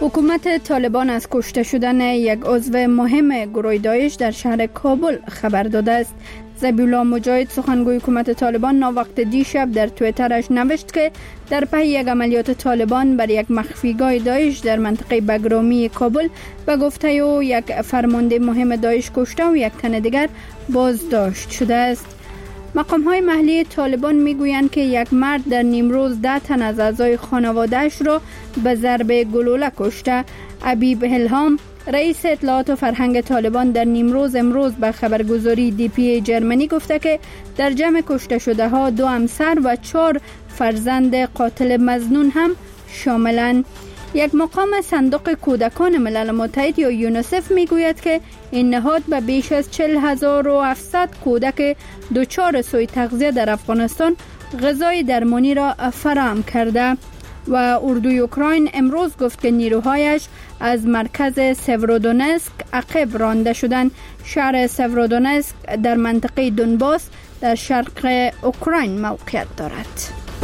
حکومت طالبان از کشته شدن یک عضو مهم گروه داعش در شهر کابل خبر داده است. ذبیحالله مجاهد سخنگوی حکومت طالبان ناوقت دیشب در توییترش نوشت که در پی یک عملیات طالبان بر یک مخفیگاه داعش در منطقه بگرامی کابل به گفته او یک فرمانده مهم داعش کشته و یک تن دیگر بازداشت شده است. مقام‌های محلی طالبان میگویند که یک مرد در نیمروز 10 تن از اعضای خانواده‌اش را به ضرب گلوله کشته. حبیب الهام رئیس اطلاعات و فرهنگ طالبان در نیمروز امروز به خبرگزاری DPA جرمنی گفته که در جمع کشته شده ها 2 همسر و 4 فرزند قاتل مظنون هم شاملند. یک مقام صندوق کودکان ملل متحد یا یونیسف میگوید که این نهاد به بیش از 40,700 کودک دچار سوء تغذیه در افغانستان غذای درمانی را فراهم کرده و اردوی اوکراین امروز گفت که نیروهایش از مرکز سورودونسک عقب رانده شدند. شهر سورودونسک در منطقه دونباس در شرق اوکراین موقعیت دارد.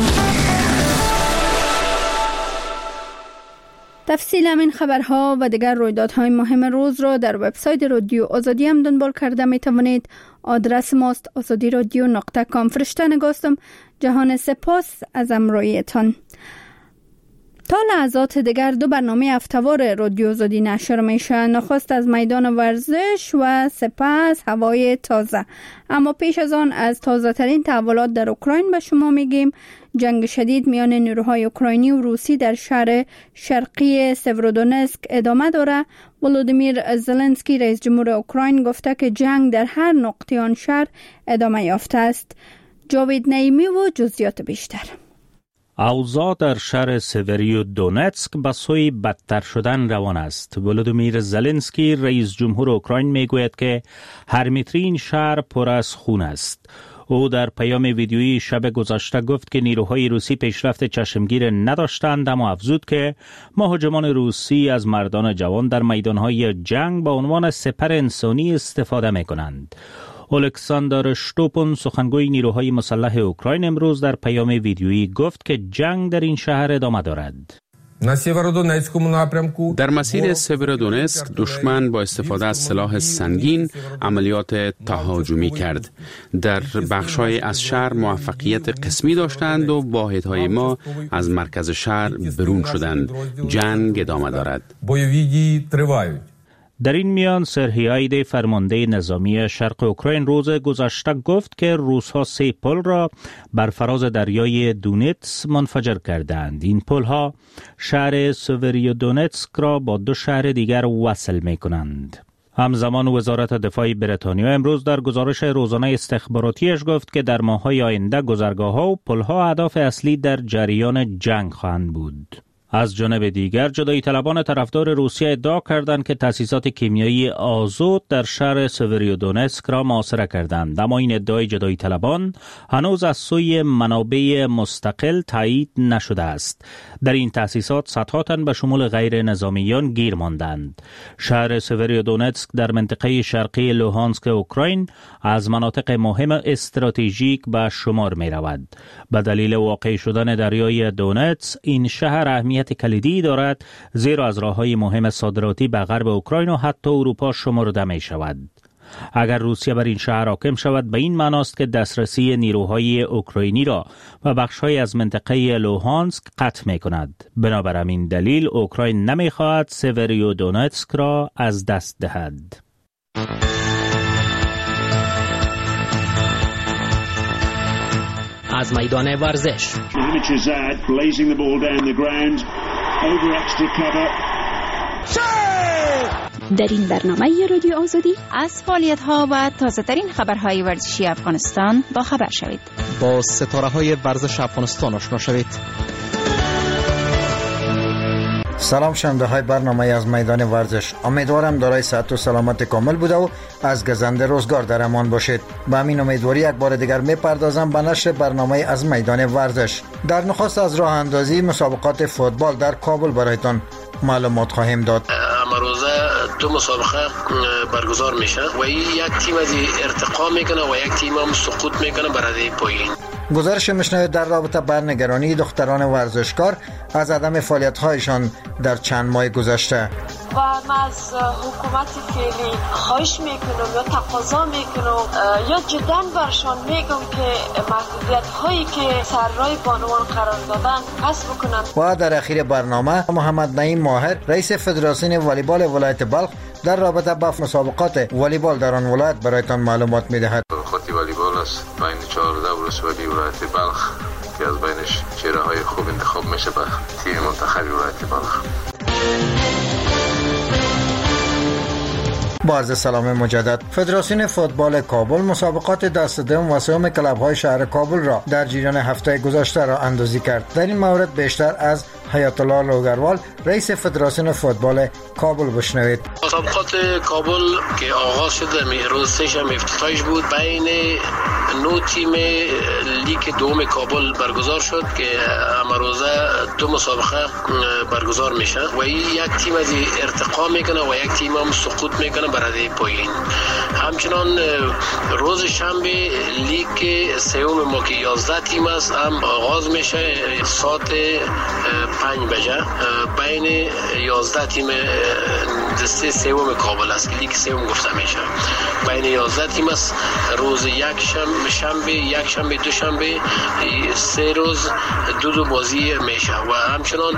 تفصیل همین خبرها و دیگر رویدادهای مهم روز را در وبسایت رادیو آزادی هم دنبال کرده می توانید. آدرس ماست azadiradio.com. فرشته نگاستم. جهان سپاس از همراهیتان. تا لحظات دیگر 2 برنامه هفته‌وار رادیو آزادی نشر میشه. نخست از میدان ورزش و سپس هوای تازه. اما پیش از آن از تازه ترین تحولات در اوکراین به شما میگیم. جنگ شدید میان نیروهای اوکراینی و روسی در شهر شرقی سورودونسک ادامه داره. ولودیمیر زلنسکی رئیس جمهور اوکراین گفته که جنگ در هر نقطه آن شهر ادامه یافته است. جاوید نعیمی و جزئیات بیشتر. اوضاع در شهر سوریودونتسک به سوی بدتر شدن روان است. ولودیمیر زلنسکی رئیس جمهور اوکراین میگوید که هر متر این شهر پر از خون است. او در پیام ویدیویی شب گذشته گفت که نیروهای روسی پیشرفت چشمگیر نداشتند، اما افزود که مهاجمان روسی از مردان جوان در میدانهای جنگ به عنوان سپر انسانی استفاده میکنند. الکساندر شتوپون سخنگوی نیروهای مسلح اوکراین امروز در پیام ویدیویی گفت که جنگ در این شهر ادامه دارد. در مسیر سورودونسک دشمن با استفاده از سلاح سنگین عملیات تهاجمی کرد. در بخش‌های از شهر موفقیت قسمی داشتند و واحدهای ما از مرکز شهر برون شدند. جنگ ادامه دارد. در این میان سرهیایده فرمانده نظامی شرق اوکراین روز گذشته گفت که روس‌ها 3 پل را بر فراز دریای دونتس منفجر کردند. این پل‌ها شهر سوریودونتسک را با 2 شهر دیگر وصل می‌کنند. همزمان وزارت دفاع بریتانیا امروز در گزارش روزانه استخباراتیش گفت که در ماه‌های آینده گذرگاه‌ها و پل‌ها هدف اصلی در جریان جنگ خواهند بود. از جانب دیگر جدایی طلبان طرفدار روسیه ادعا کردند که تأسیسات کیمیایی آزوت در شهر سوریودونتسک را محاصره کردند، اما این ادعای جدایی طلبان هنوز از سوی منابع مستقل تایید نشده است. در این تأسیسات صدها تن به شمول غیر نظامیان گیر ماندند. شهر سوریودونتسک در منطقه شرقی لوهانسک اوکراین از مناطق مهم استراتژیک به شمار می رود. به دلیل واقع شدن دریای دونتس این شهر اهمیت کلیدی دارد، زیرا از راه‌های مهم صادراتی به غرب اوکراین و حتی اروپا شمرده می شود. اگر روسیه بر این شهر حاکم شود به این معناست که دسترسی نیروهای اوکراینی را و بخش‌های از منطقه لوهانسک قطع می کند. بنابر همین دلیل اوکراین نمی خواهد سوریودونتسک را از دست دهد. از میدان ورزش در این برنامه رادیو آزادی از فعالیت‌ها و تازه‌ترین خبرهای ورزشی افغانستان با خبر شوید. با ستاره‌های ورزش افغانستان آشنا شوید. سلام شنونده های برنامه از میدان ورزش. امیدوارم دارای صحت و سلامت کامل بوده و از گزنده روزگار در امان باشید. با همین امیدواری یک بار دیگر میپردازم به نشر برنامه از میدان ورزش. در نخست از راه اندازی مسابقات فوتبال در کابل برایتان معلومات خواهیم داد. امروزه 2 مسابقه برگزار میشه و یک تیم از ارتقا میکنه و یک تیم هم سقوط میکنه برای پایین. گزارش میشنوید در رابطه با نگرانی دختران ورزشکار از عدم فعالیت‌هایشان در چند ماه گذشته. و من از حکومت فعلی خواهش میکنم یا تقاضا میکنم یا جدا برشان میگم که محدودیت هایی که سر راه بانوان قرار دادن حذف بکنن. و در اخیر برنامه محمد نعیم ماهر رئیس فدراسیون والیبال ولایت بلخ در رابطه با مسابقات والیبال در آن ولایت برایتان معلومات میدهد. خطی والیبال است بین 14 ولسوالی ولایت بلخ که از بینش چهره های خوب انتخاب میشه به تیم منتخب ولایت بلخ. با عرض سلام مجدد، فدراسیون فوتبال کابل مسابقات دست دوم و سوم کلب‌های شهر کابل را در جریان هفته گذشته را اندازی کرد. در این مورد بیشتر از حیات الله لوگروال رئیس فدراسیون فوتبال کابل بشنوید. مسابقات کابل که آغاز شد روز سه‌شنبه افتتاحش بود، بین 9 تیم لیگ دوم کابل برگزار شد که امروزه 2 مسابقه برگزار میشه و یک تیم از ارتقا میکنه و یک تیم هم سقوط میکنه برای پایین. همچنان روز شنبه لیگ سوم ما که 11 تیم است هم آغاز میشه ساعت 5 بجه بین 11 تیم دسته سوم کابل است که لیگ سوم گفته میشه. بین 11 تیم است. روز یک شنبه دو شنبه 3 روز دو بازی میشه و همچنان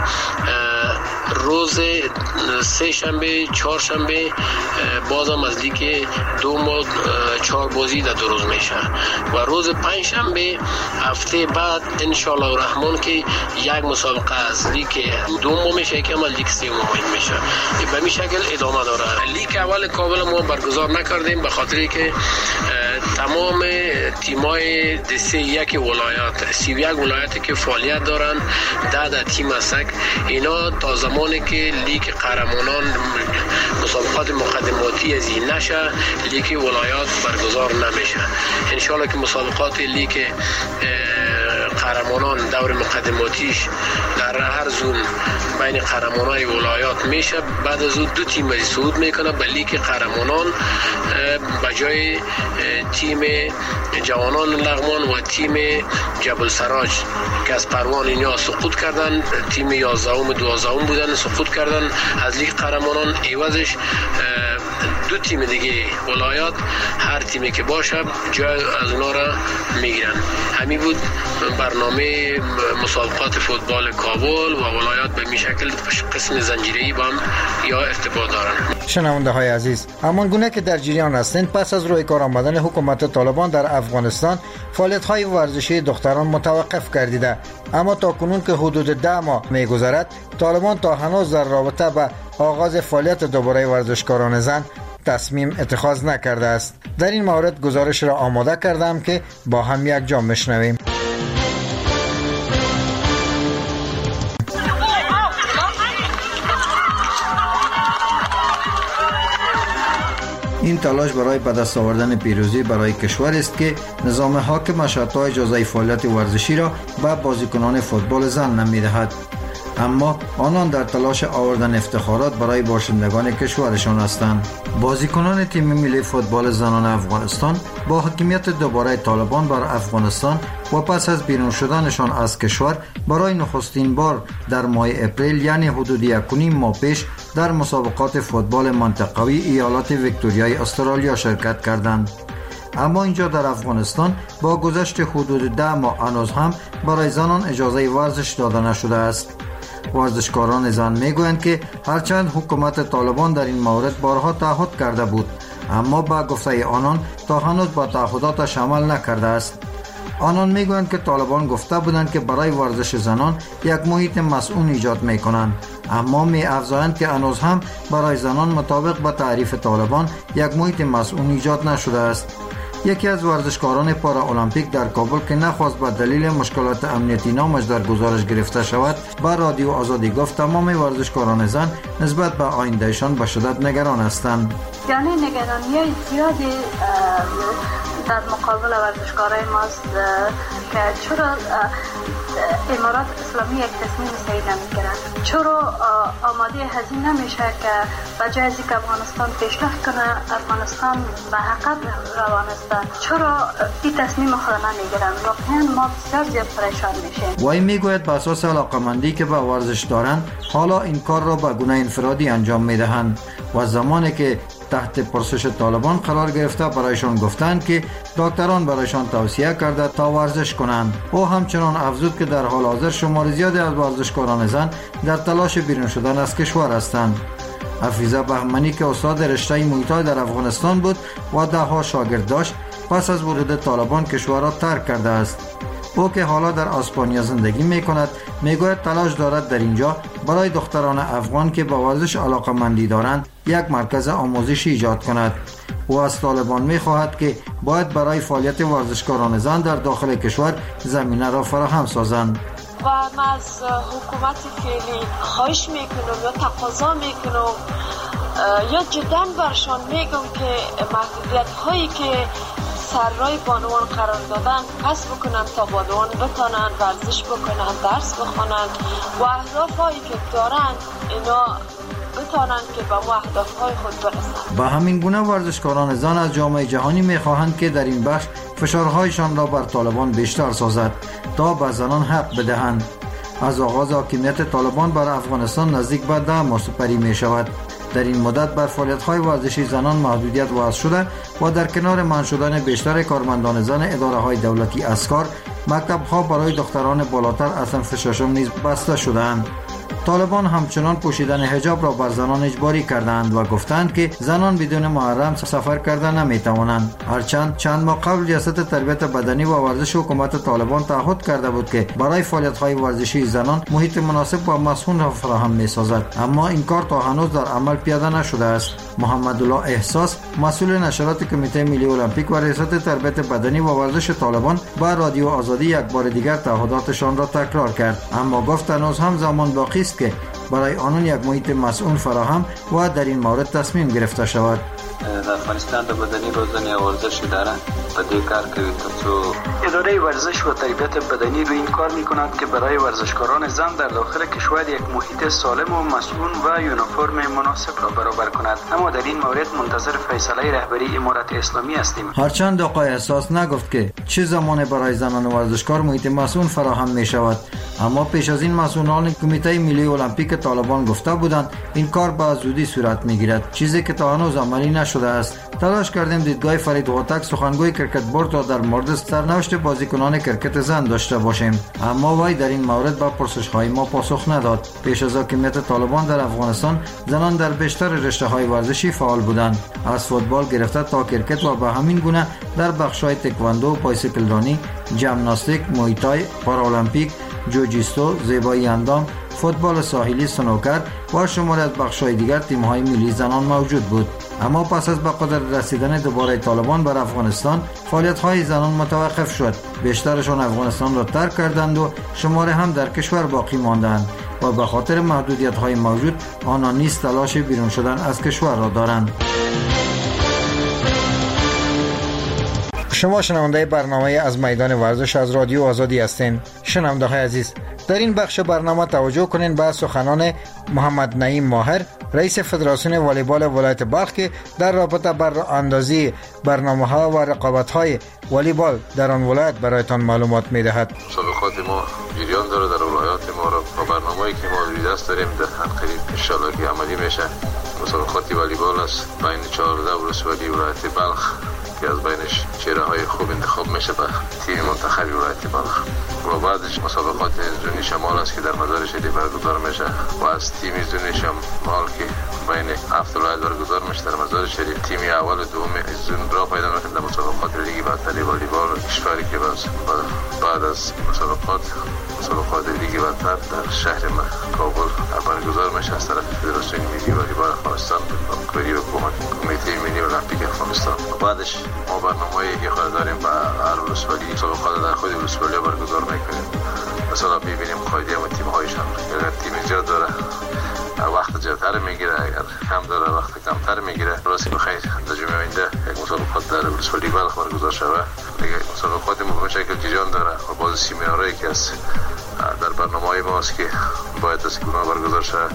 روز 3 شنبه 4 شنبه بازم از لیگ دوم 4 بازی در 2 روز میشه و روز 5 شنبه هفته بعد ان شاء الله الرحمن که یک مسابقه از لیگ دوم میشه که ما لیگ سوم میشه. به این شکل ادامه داره. لیگ اول کابل ما برگزار نکردیم به خاطری که تمام تیمای دسته یک ولایت 31 ولایتی که فعالیت دارن 10 تیم است. اینا تا زمانی که لیگ قهرمانان مسابقات مقدماتی از این نشه لیگ ولایات برگزار نمیشه. ان شاء الله که مسابقات لیگ قهرمانان دور مقدماتیش در هر زون بین قهرمانای ولایات میشه. بعد از اون 2 تیم صعود میکنه به لیگ قهرمانان به جای تیم جوانان لغمان و تیم جبل سراج که از پروان اینا سقوط کردن. تیم 11 و 12 بودن سقوط کردن از لیگ قهرمانان. عوضش 2 تیم دیگه ولایات هر تیمی که باشه جای از اونا را میگیرن. همین بود برنامه مسابقات فوتبال کابل و ولایات به این شکل قسم زنجیره‌ای با هم یا ارتباط دارن. شنونده های عزیز، همان گونه که در جریان هستند پس از روی کار آمدن حکومت طالبان در افغانستان فعالیت های ورزشی دختران متوقف گردیده، اما تا کنون که حدود 10 ماه میگذرد طالبان تا هنوز در رابطه با آغاز فعالیت دوباره ورزشکاران زن تصمیم اتخاذ نکرده است. در این مورد گزارش را آماده کردم که با هم یک جا میشنویم. این تلاش برای به دست آوردن پیروزی برای کشور است که نظام حاکم شرط اجازه فعالیت ورزشی را به بازیکنان فوتبال زن نمی‌دهد، اما آنان در تلاش آوردن افتخارات برای باشندگان کشورشان هستند. بازیکنان تیم ملی فوتبال زنان افغانستان با حاکمیت دوباره طالبان بر افغانستان و پس از بیرون شدنشان از کشور برای نخستین بار در ماه اپریل یعنی حدود 1.5 ماه پیش در مسابقات فوتبال منطقوی ایالات ویکتوریای استرالیا شرکت کردند. اما اینجا در افغانستان با گذشت حدود 10 ماه هنوز هم برای زنان اجازه ورزش داده نشده است. ورزشکاران زن میگویند که هرچند حکومت طالبان در این مورد بارها تعهد کرده بود، اما با گفته آنان تا هنوز با تعهداتش عمل نکرده است. آنان میگویند که طالبان گفته بودند که برای ورزش زنان یک محیط مسئول ایجاد میکنند، اما می افزایند که هنوز هم برای زنان مطابق با تعریف طالبان یک محیط مسئول ایجاد نشده است. یکی از ورزشکاران پارا المپیک در کابل که نخواست به دلیل مشکلات امنیتی نامش در گزارش گرفته شود با رادیو آزادی گفت تمام ورزشکاران زن نسبت به آیندهشان به شدت نگران هستند. یعنی نگرانی زیادی در مقابل ورزشکارای ماست که چرا امارات اسلامی یک تصمیم صحیح نمیگیرن، چرا آماده هزینه نمیشه که بجای از اینکه افغانستان پیشرفت کنه افغانستان به عقب روان است، چرا این تصمیم خود نمیگیرن؟ واقعا ما بسیار زیاد پریشان میشیم. وی میگوید به اساس علاقه‌مندی که به ورزش دارند حالا این کار را به گونه انفرادی انجام میدهند و زمانی که تحت پرسش طالبان قرار گرفته برایشان گفتند که دکتران برایشان توصیه کرده تا ورزش کنند. او همچنان افزود که در حال حاضر شمار زیادی از ورزشکاران زن در تلاش بیرون شدن از کشور هستند. حفیظه بهمنی که استاد رشته محیط‌های در افغانستان بود و ده‌ها شاگرد داشت پس از ورود طالبان کشور را ترک کرده است. او که حالا در اسپانیا زندگی می‌کند میگوید تلاش دارد در اینجا برای دختران افغان که به ورزش علاقه‌مندی دارند یک مرکز آموزشی ایجاد کند. او از طالبان می‌خواهد که باید برای فعالیت ورزشکاران زن در داخل کشور زمینه را فراهم سازند. و من از حکومت فعلی خواهش میکنم یا تقاضا میکنم یا جدا برشان میگم که محدودیت هایی که سرای بانوان قرار دادن پس بکنن تا بانوان بتانن ورزش بکنن، درس بخونن و اهداف هایی که دارن اینا بتانن که به اهداف های خود برسن. به همین گونه ورزشکاران زن از جامعه جهانی میخواهند که در این بخش فشارهایشان را بر طالبان بیشتر سازد تا به زنان حق بدهند. از آغاز حاکمیت طالبان بر افغانستان نزدیک به 10 ماه سپری می شود. در این مدت بر فعالیت‌های ورزشی زنان محدودیت وضع شده و در کنار منع شدن بیشتر کارمندان زن اداره‌های دولتی از کار، مکتب‌ها برای دختران بالاتر از صنف ششم نیز بسته شده‌اند. طالبان همچنان پوشیدن حجاب را بر زنان اجباری کردند و گفتند که زنان بدون محرم سفر کردن نمی‌توانند. هرچند چند ماه قبل ریاست تربیت بدنی و ورزش حکومت طالبان تعهد کرده بود که برای فعالیت‌های ورزشی زنان محیط مناسب و مسئول را فراهم می‌سازد، اما این کار تا هنوز در عمل پیاده نشده است. محمد الله احساس، مسئول نشرات کمیته ملی المپیک و ریاست تربیت بدنی و ورزش طالبان، با رادیو آزادی یک بار دیگر تعهداتشان را تکرار کرد، اما گفت هنوز هم زمان باقی است که برای آنان یک محیط مسئول فراهم و در این مورد تصمیم گرفته شود. در افغانستان د بدني روزنې او ورزش اداره په دې کار کوي ترڅو اداره ورزش و تربیت بدنی روی این کار می‌کند که برای ورزشکاران زن در داخل کشور یک محیط سالم و مسئول و یونیفرم مناسب را برابر کند. اما در این مورد منتظر فیصله رهبری امارت اسلامی هستیم. هرچند آقای احساس نگفت که چه زمان برای زنان ورزشکار محیط مسئول فراهم می‌شود، اما پیش از این مسئولان کمیته ملی المپیک طالبان گفته بودند این کار به زودی صورت می‌گیرد، چیزی که تا هنوز عملی نشده است. تلاش کردیم دیدگاه فرید هوتک سخنگوی کرکت بورد را در مورد سرنوشت بازیکنان کرکت زن داشته باشیم، اما وی در این مورد به پرسش‌های ما پاسخ نداد. پیش از حاکمیت طالبان در افغانستان زنان در بیشتر رشته‌های ورزشی فعال بودند، از فوتبال گرفته تا کرکت و به همین گونه در بخش‌های تکواندو، بایسیکل رانی، ژیمناستیک، مویتای، پارالمپیک، جوجیتسو، زیبایی اندام، فوتبال ساحلی، سنوکر و شماری از بخش‌های دیگر تیم‌های ملی زنان موجود بود. اما پس از به قدرت رسیدن دوباره طالبان بر افغانستان، فعالیت‌های زنان متوقف شد. بیشترشان افغانستان را ترک کردند و شماری هم در کشور باقی ماندند و به خاطر محدودیت‌های موجود آنان نیز تلاش بیرون شدن از کشور را دارند. شما شنونده برنامه از میدان ورزش از رادیو آزادی هستین. شنونده های عزیز، در این بخش برنامه توجه کنین به سخنان محمد نعیم ماهر، رئیس فدراسیون والیبال ولایت بلخ که در رابطه بر اندازی برنامه‌ها و رقابت‌های والیبال در آن ولایت برایتان معلومات می‌دهد. مسابقات ما جریان داره در ولایات ما را با برنامه‌ای که ما روی دست داریم در قریب ان شاءالله که عملی میشه. مسابقات والیبال است بین 14 ولسوالی ولایت بلخ که از بینش چهره‌های خوب انتخاب میشه به تیم منتخب ولایت بلخ. و بعدش مسابقات زونی شمال است که در مزار شریف برگزار میشه و از تیم زونی شمال که بین 7 ولایت برگزار میشه در مزار شریف تیم اول و دوم زون را پیدا میکنه در مسابقات لیگ برتر والیبال کشوری که بعد از مسابقات لیگ برتر در شهر کابل برگزار میشه از طرف فدراسیون ملی والیبال افغانستان و کمیته ملی المپیک افغانستان. و بعدش ما برنامه‌ای که خود داریم با هر ولسوالی مسابقات در خود ولسوالی برگزار میکنیم. مثلا میبینیم قاعده و تیم هایشان اگر تیم زیاد داره وقت زیادتر میگیره، اگر کم داره وقت کمتر میگیره. راستی بخیر در جمعه آینده یک مسابقات در ولسوالی بلخ برگزار شود. دیگه مسابقات ما به شکل جریان داره و باز سیمینارهایی که است در برنامه‌های ماست که باید از گونه برگزار شود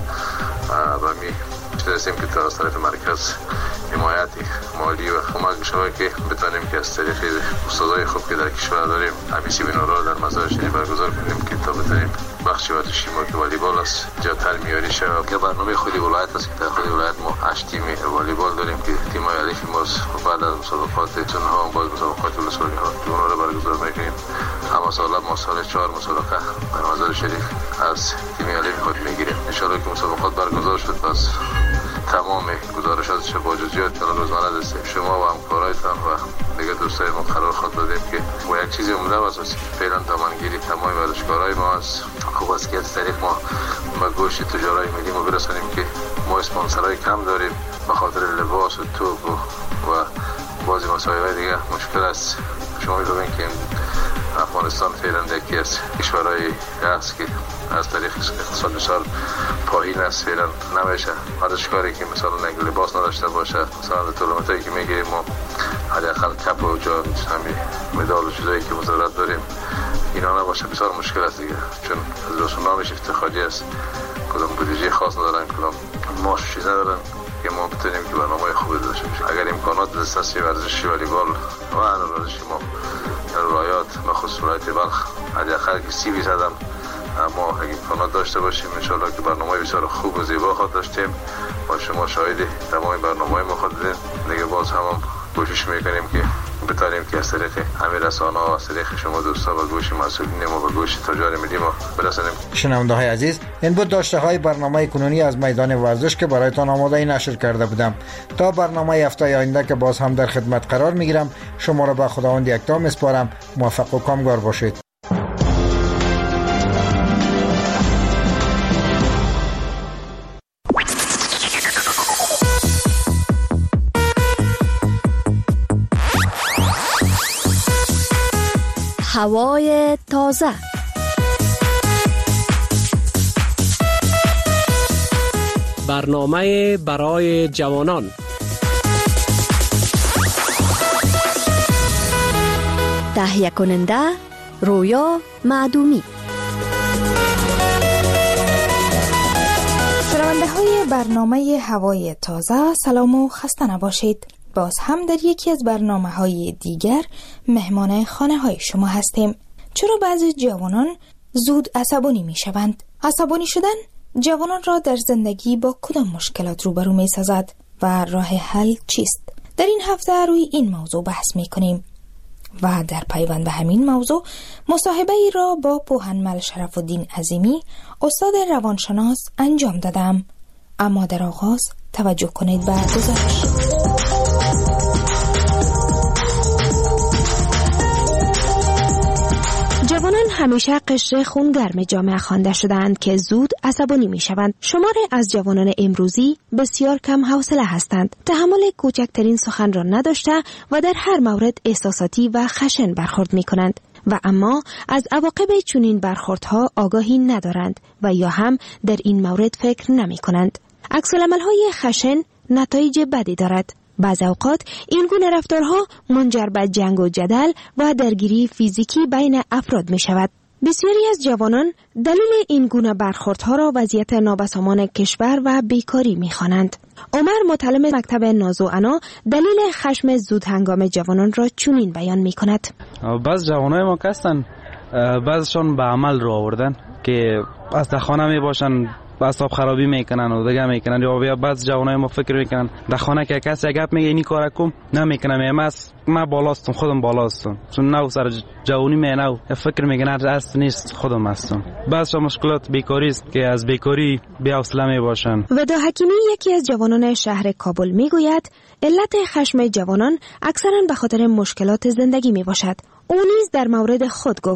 و می دستیم که از طرف مرکز حمایت مالی و کمک شود که بتونیم که از طریق استادای خوب که در کشور داریم همین سیمینارها در مزار شریف برگزار کنیم که تا بتونیم بخش ورزشی ما که والیبال است جاتر میاری شود. که برنامه خودی ولایت است که در خودی ولایت ما 8 تیم والیبال داریم که تیم‌های الف ماست. بعد از مسابقات تنها هم باز مسابقات ولسوالی ها که اونها رو برگزار میکنیم. اما سال ما سال 4 مسابقه در مزار شریف از تیم الف خود میگیریم. ان شاء الله که مسابقات برگزار شد پس تمام گزارشات با جزئیات روزانه دستیم شما و همکارایتان و دیگه دوستای ما قرار خود دادیم که با یک چیزی عمده و اساسی فعلا دامنگیری تمام ورزشکارای ما است. خوب است که از طریق ما به گوش تجارای ملی ما برسانیم که ما اسپانسرای کم داریم به خاطر لباس و توپ و بعضی مسائل دیگه مشکل است. شما می‌بینید که افغانستان فعلا یکی از کشورهای است که از طریق اقتصاد بسیار پایین است. فعلا نمیشه ورزشکاری که مثلا لباس نداشته باشه، مثلا تورنمنتایی که میگیریم ما حداقل کپ و جام همین مدال و چیزایی که مزارت داریم اینا نباشه بسیار مشکل است دیگه، چون از رسوم نامش افتخاری است، کدام بودجه خاص ندارن، کدام معاش چیز ندارن که ما بتونیم که برنامه خوبی داشته باشیم. اگر امکانات دسترسی ورزشی والیبال و ورزشی ما در ولایات بخصوص ولایت بلخ حداقل که 30% هم ما اگه امکانات داشته باشیم ان شاء الله که برنامه بسیار خوب و زیبا خواهد داشتیم و شما شاهد تمام برنامه‌های ما خواهد دیدین. دیگه باز هم کوشش میکنیم که بتونیم که از طریق همین رسانه‌ها و از طریق شما دوستا و گوش مسئولین ما و گوش تجار ملی ما برسانیم. شنونده‌های عزیز، این بود داشته‌های برنامه کنونی از میدان ورزش که برایتان آماده نشر کرده بودم. تا برنامه هفته آینده که باز هم در خدمت قرار میگیرم، شما را به خداوند یکتا میسپارم. موفق و کامگار باشید. هوای تازه. برنامه برای جوانان. تهیه کننده رویا معدومی. شنونده های برنامه هوای تازه، سلام و خسته نباشید. باز هم در یکی از برنامه‌های دیگر مهمان خانه‌های شما هستیم. چرا بعضی جوانان زود عصبانی می‌شوند؟ عصبانی شدن جوانان را در زندگی با کدام مشکلات روبرو می‌سازد و راه حل چیست؟ در این هفته روی این موضوع بحث می‌کنیم و در پیوند به همین موضوع مصاحبه‌ای را با پوهنمل شرف‌الدین عظیمی، استاد روانشناس انجام دادم. اما در آغاز توجه کنید به گزارش. جوانان همیشه قشر خونگرم جامعه خوانده شدند که زود عصبانی می شوند. شمار از جوانان امروزی بسیار کم حوصله هستند. تحمل کوچکترین سخن را نداشته و در هر مورد احساساتی و خشن برخورد می کنند و اما از عواقب چنین برخوردها آگاهی ندارند و یا هم در این مورد فکر نمی کنند. عکس العمل‌های خشن نتایج بدی دارد. بعض اوقات این گونه رفتارها منجر به جنگ و جدل و درگیری فیزیکی بین افراد می شود. بسیاری از جوانان دلیل این گونه برخوردها را وضعیت نابسامان کشور و بیکاری می خوانند. عمر متعلم مکتب ناز و عنا دلیل خشم زود هنگام جوانان را چنین بیان می کند. بعض جوانای ما هستند، بعضشان به عمل رو آوردن که از در خانه می باشن اعصاب خرابی میکنن و دیگه میکنن، یا بعض جوانای ما فکر میکنن در خانه که کسی گپ میگه اینی کارا کن نمیکنم، من بالاستم، خودم بالاستم، چون نو سر جوانی مینو فکر میکنن اصل نیست، خودم هستم. بعض مشکلات بیکاری است که از بیکاری بی حوصله میباشن. ودا حکیمی یکی از جوانان شهر کابل میگوید علت خشم جوانان اکثرا به خاطر مشکلات زندگی میباشد. او نیز در مورد خود گفت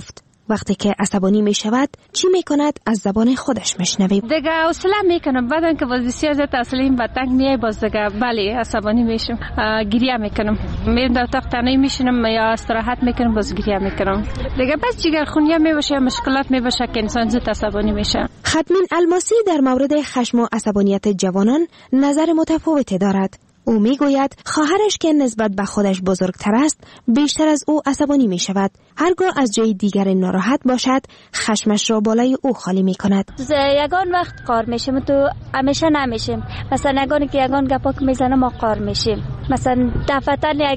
وقتی که عصبانی می شود چی می کند از زبان خودش میشنویم. دیگه حوصله میکنم، بعدن که باز بسیار زیاد اصلیم به تنگ میای، باز دیگه بله عصبانی میشم، گریه میکنم، میرم در اتاق تنهایی میشینم یا استراحت میکنم، باز گریه میکنم. دیگه بس جگرخونی میباشه، مشکلات میباشه که انسان زود عصبانی میشه. خدمین الماسی در مورد خشم و عصبانیت جوانان نظر متفاوتی دارد. او میگوید خواهرش که نسبت به خودش بزرگتر است بیشتر از او عصبانی می شود. هرگاه از جای دیگر ناراحت باشد خشمش را بالای او خالی می کند. یگان وقت قار میشیم تو همیشه نمیشیم. مثلا یگان گپا که میزنه ما قار میشیم. مثلا دفعتن یک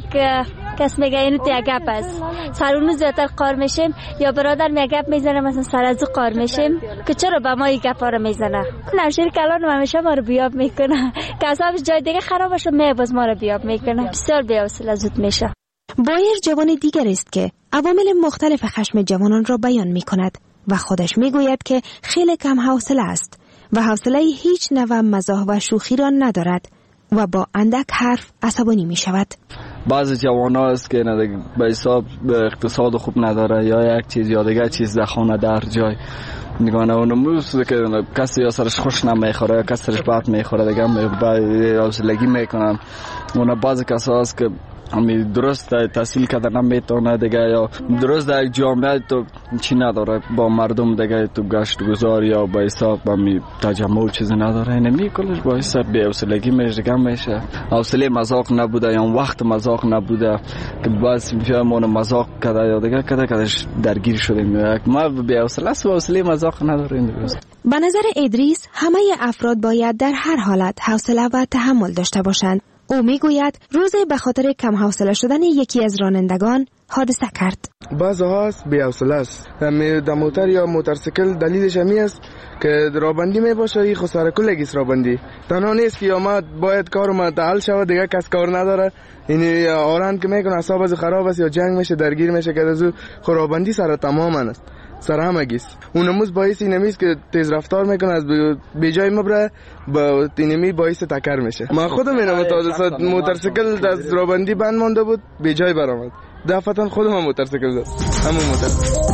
کس میگه اینو تو یک گپ است، سر اونو زیادتر قار میشیم. یا برادر می گپ میزنه مثلا سر از او قار میشیم که چرا به ما یک گپا رو میزنه. نمشیر کلان همیشه ما رو بیاب میکنه که اصابش جای دیگه خراب بشه باز ما رو بیاب میکنه. بسیار بی‌حوصله زود میشه. بایر جوان دیگر است که عوامل مختلف خشم جوانان را بیان میکند و خودش میگوید که خیلی کم حوصله است و حوصله هیچ نوع مزاح و شوخی را ندارد و با اندک حرف عصبانی می شود. بعضی جوانان است که به حساب اقتصاد خوب نداره یا یک چیز یا دیگه چیز در خانه در جای نگانه اونموز که کسی یا سرش خوش نمیخوره یا کسی سرش بد میخوره دیگه حوصلگی میکنن. اون بعضی کسا است که همی درست تحصیل کرده نمیتونه دیگه یا درست در یک جامعه تو چی نداره با مردم دیگه تو گشت گذار یا با حساب همی تجمع چیزی نداره. اینمی کلش با حساب بی‌حوصلگی میشه. حوصله مذاق نبوده یا وقت مذاق نبوده که باز میفهمون مذاق کرده یا دیگه کدش درگیر شدیم. ما بی‌حوصله است و حوصله مذاق نداره. به نظر ادریس همه افراد باید در هر حالت حوصله و تحمل داشته باشند. او میگوید روزی به خاطر کم حوصله شدن یکی از رانندگان حادثه کرد. بعضی هاست بی‌حوصله است. در موتر یا موتورسیکل دلیلش همی است که رابندی میباشه ای خود سر کل گیس رابندی. تنها نیست که یا ما باید کارم حل شود دیگه کس کار نداره. این آران که میکنه اعصاب از خراب است یا جنگ میشه درگیر میشه که از خرابندی سر تماما است. سر همه گیست. اونموز باعث اینمیست که تیز رفتار میکنه از به جای مبره با اینمی باعث تکر میشه. من خودم اینم تا موتورسیکل از رابندی بند مانده بود به جای برآمد. دفعتا خودم موتورسیکل زد. همون موتور.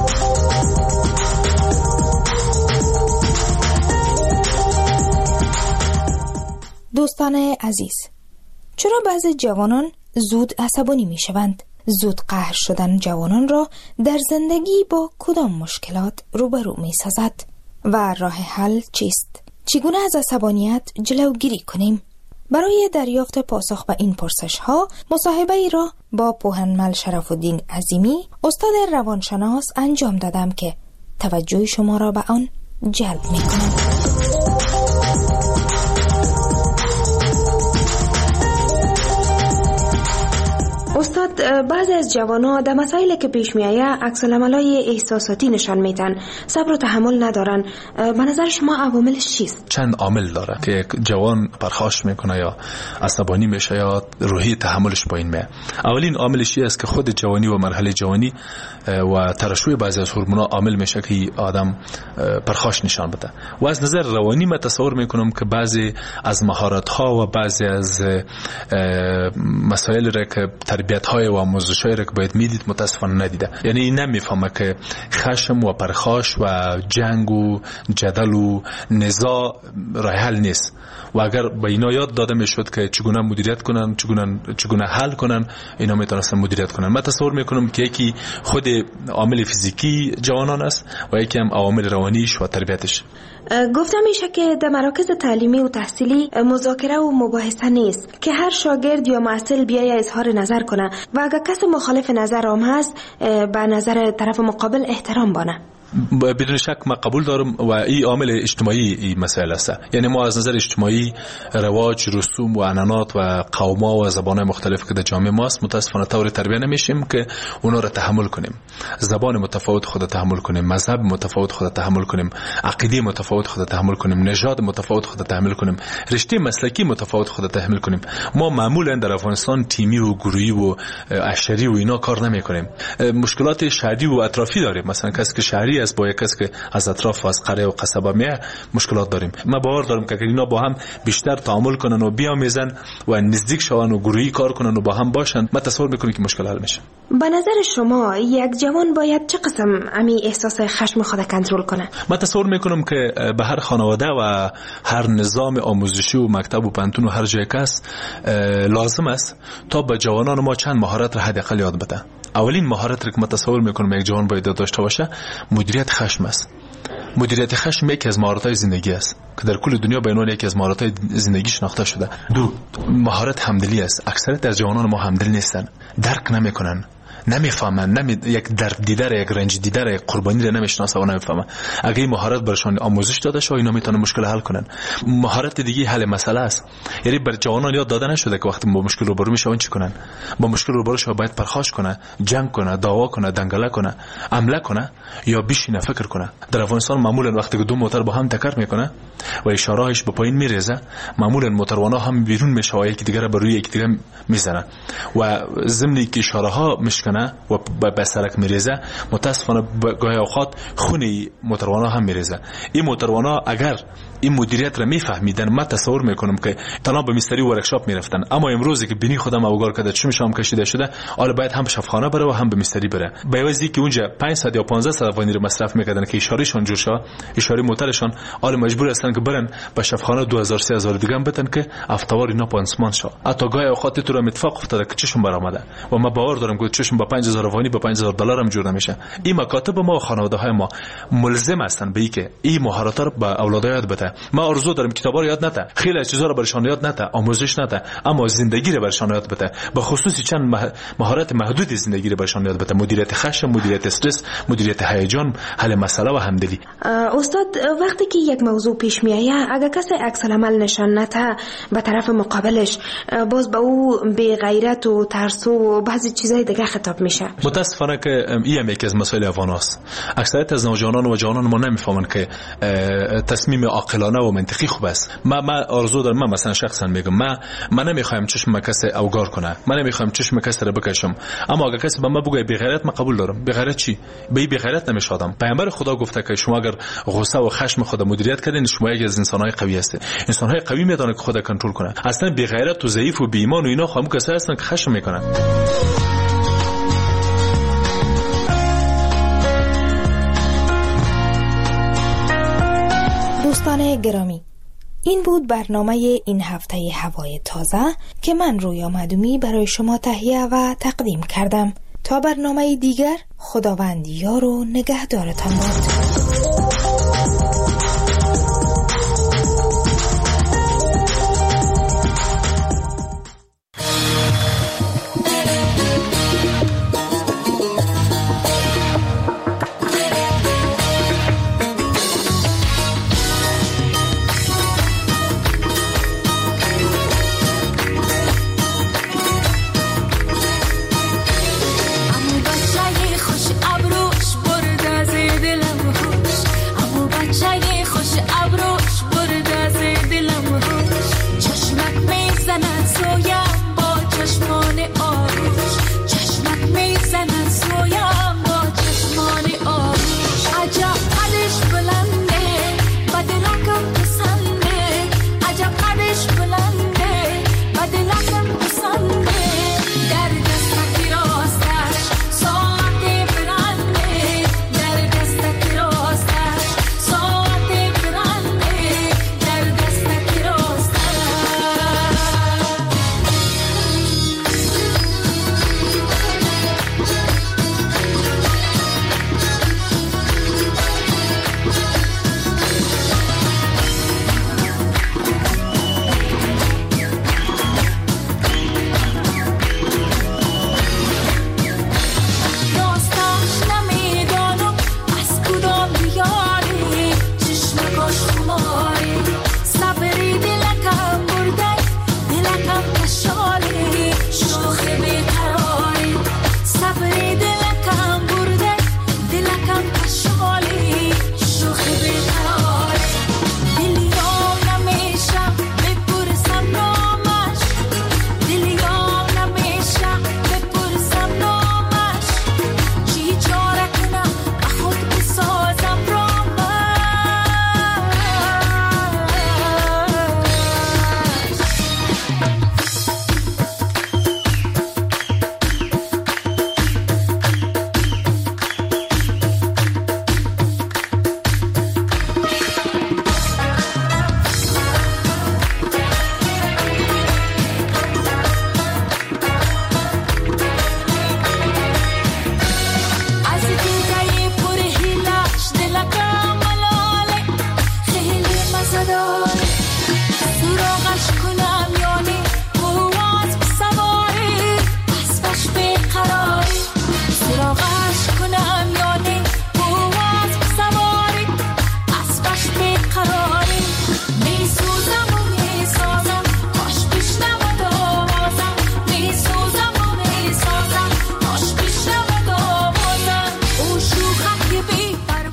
دوستان عزیز، چرا بعضی جوانان زود عصبانی میشوند؟ زود قهر شدن جوانان را در زندگی با کدام مشکلات روبرو می سازد و راه حل چیست؟ چگونه از عصبانیت جلوگیری کنیم؟ برای دریافت پاسخ به این پرسش ها مصاحبه ای را با پوهنمل شرف الدین عظیمی استاد روانشناس انجام دادم که توجه شما را به آن جلب می کنم. استاد، بعضی از جوان‌ها در مسائلی که پیش میآید عکس‌العمل‌های احساساتی نشان میدن، صبر و تحمل ندارن. به نظر شما عواملش چیست؟ چند عامل داره که جوان پرخاش میکنه یا عصبانی میشه یا روحی تحملش پایین میاد. اولین عاملش است که خود جوانی و مرحله جوانی و ترشح بعضی از هورمون‌ها عامل میشه که آدم پرخاش نشان بده. و از نظر روانی من تصور میکنم که بعضی از مهارت‌ها و بعضی از مسائل را که تربیت‌های و آموزش‌هایی را که باید میدید متاسفانه ندیده. یعنی نمیفهمه که خشم و پرخاش و جنگ و جدل و نزاع راه حل نیست و اگر به اینا یاد داده میشد که چگونه مدیریت کنن، چگونه حل کنن، اینا میتونستن مدیریت کنن. من تصور میکنم که یکی خود عامل فیزیکی جوانان است و یکی هم عوامل روانیش و تربیتش. گفتم میشه که در مراکز تعلیمی و تحصیلی مذاکره و مباحثه نیست که هر شاگرد یا محصل بیای اظهار نظر کنه و اگر کس مخالف نظر هم هست به نظر طرف مقابل احترام بانه. بدون شک ما قبول دارم و این عامل اجتماعی این مسئله است. یعنی ما از نظر اجتماعی رواج، رسوم و عنعنات و قوم‌ها و زبان‌های مختلف که در جامعه ماست متأسفانه طور تربیت نمیشیم که اونا را تحمل کنیم. زبان متفاوت خود تحمل کنیم، مذهب متفاوت خود تحمل کنیم، عقیده متفاوت خود تحمل کنیم، نژاد متفاوت خود تحمل کنیم، رشته مسلکی متفاوت خود تحمل کنیم. ما معمولا در افغانستان تیمی و گروهی و عشری و اینا کار نمی‌کنیم. مشکلات شهری و اطرافی داریم. مثلا کسی که شهری است با یک کس که از اطراف و از قریه و قصبه میه مشکلات داریم. ما باور دارم که اگر اینا با هم بیشتر تعامل کنن و بیامیزن و نزدیک شون و گروهی کار کنن و با هم باشن، ما تصور میکنیم که مشکل حل میشه. به نظر شما یک جوان باید چه قسم امی احساس خشم خود کنترل کنه؟ من تصور میکنم که به هر خانواده و هر نظام آموزشی و مکتب و پانتون و هر جای کس لازم است تا به جوانان ما چند مهارت را حداقل یاد بده. اولین مهارت که من تصور میکنم یک جوان باید داشته باشه مدیریت خشم است. مدیریت خشم یکی از مهارت‌های زندگی است که در کل دنیا به عنوان یکی از مهارت‌های زندگی شناخته شده. دو، مهارت همدلی است. اکثریت از جوانان ما همدل نیستن، درک نمیکنن، نمیفهمن، یک درد دیدار، یک رنج دیدار، یک قربانی را نمیشناسن و نمیفهمن. اگه این مهارت برشان آموزش داده شه اینا میتونن مشکل حل کنن. مهارت دیگه حل مسئله است. یعنی بر جوانان یاد داده نشده که وقتی با مشکل روبرو میشن چی کنن. با مشکل روبرو شه باید پرخاش کنه، جنگ کنه، دعوا کنه، دنگله کنه، حمله کنه یا بشینه فکر کنه. در افغانستان معمولا وقتی که دو موتور با هم تکر میکنه و اشارهش به پایین میریزه، معمولا موتوروانا هم بیرون میشه و یکی دیگه را بر روی یکی دیگه میزنه و ضمن که اشاره ها میشکنه و به سرک میریزه، متاسفانه گاهی اوقات خون موتوروانا هم میریزه. این موتوروانا اگر این مدیریت را میفهمیدن، من تصور میکنم که تنها به مستری ورکشاپ میرفتن. اما امروزی که بینی خودم اوگار کرده چه میشم کشیده شده، آره باید هم شفاخانه بره و هم به مستری بره. به عوضی که اونجا 500 یا 1500 افغانی رو مصرف میکردن که اشارهشون جور شه، اشاره موتورشون، آره مجبور هستن که برن به شفاخانه 2000 3000 دیگه هم بدن که افتوار اینا پانسمان شه. حتی گاهی اوقات تو رو اتفاق افتاده که چشم برآمده و ما باور دارم که چشم با 5000 افغانی با 5000 دلار هم جور نمیشه. این مکاتب ما و خانواده های ما ملزم هستن به اینکه این مهارت رو به اولاد یاد بده. ما آرزو دارم کتابا رو یاد نده، خیلی از چیزا رو برشان یاد نده، آموزش نده، اما زندگی رو برشان یاد بده. به خصوص چند مهارت محدود زندگی رو برشان یاد بده: مدیریت خشم، مدیریت استرس، مدیریت هیجان، حل مسئله و همدلی. استاد، وقتی که یک موضوع پیش میآید اگر کسی عکس العمل نشان نده به طرف مقابلش، باز به او بی غیرت و ترس و بعضی چیزای دیگه خطاب میشه. متاسفانه که این یکی از مسائل افغان است. اکثریت از نوجوانان و جوانان ما نمیفهمن که تصمیم عاقلانه و منطقی خوب است. من آرزو دارم، من مثلا شخصا میگم، من نمیخوایم چشم کسی اوگار کنه، من نمیخوایم چشم کسی رو بکشم، اما اگر کسی به من بگه بی غیرت، من قبول دارم. بی غیرت چی؟ بی غیرت نمیشادم. پیامبر خدا گفته که شما اگر غصه و خشم خود مدیریت کردین، شما یکی از انسان‌های قوی هستید. انسان‌های قوی میدونن که خود کنترل کنه. اصلا بی غیرت و ضعیف و بی ایمان و اینا خام کسایی هستن که خشم میکنن. دوستان گرامی، این بود برنامه این هفته هوای تازه که من رویا مدومی برای شما تهیه و تقدیم کردم. تا برنامه دیگر، خداوند یار و نگهدارتان باد.